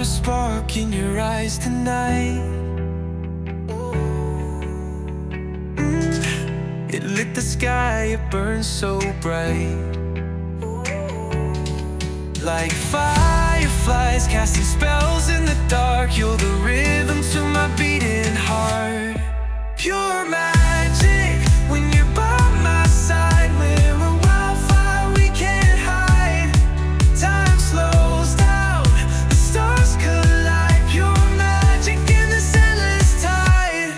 a spark in your eyes tonight. It lit the sky, it burned so bright. Like fireflies casting spells in the dark. You're the rhythm to my beating heart. Pure magic when you're by my side. We're a wildfire we can't hide. Time slows down, the stars collide. Pure magic in this endless tide.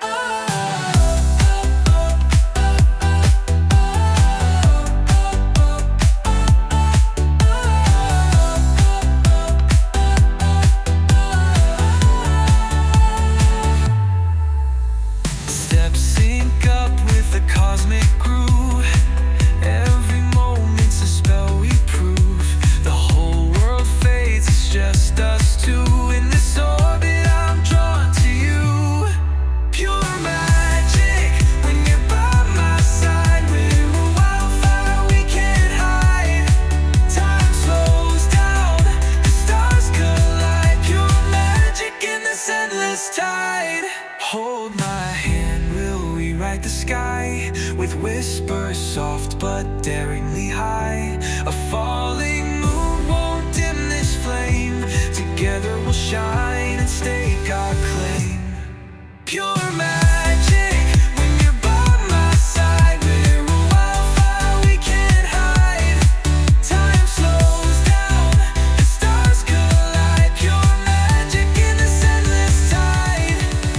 Steps sync up with the cosmic groove. Every moment's a spell we prove. The whole world fades, it's just us two. In this orbit I'm drawn to you. Pure magic when you're by my side. We're a wildfire we can't hide. Time slows down, the stars collide. Pure magic in this endless tide. Hold my hand, we'll rewrite the sky. With whispers soft but daringly high. A falling moon won't dim this flame. Together we'll shine and stake our claim. Pure magic when you're by my side. We're a wildfire we can't hide. Time slows down, the stars collide. Pure magic in this endless tide.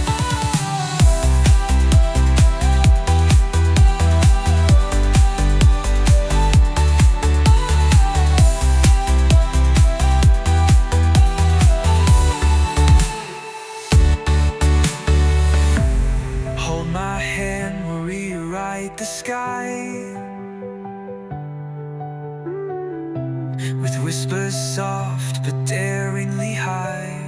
Hold my hand, we'll rewrite the sky. With whispers soft but daringly high.